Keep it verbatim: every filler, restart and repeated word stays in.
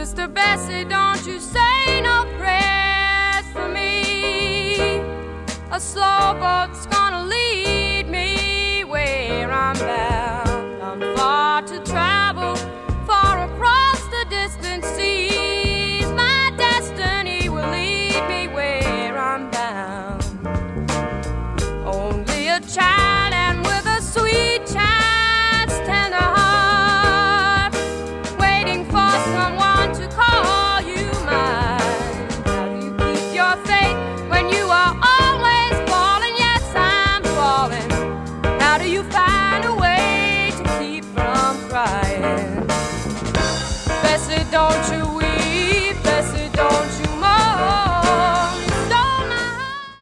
Sister Bessie, don't you say no prayers for me. A slow boat's gonna leave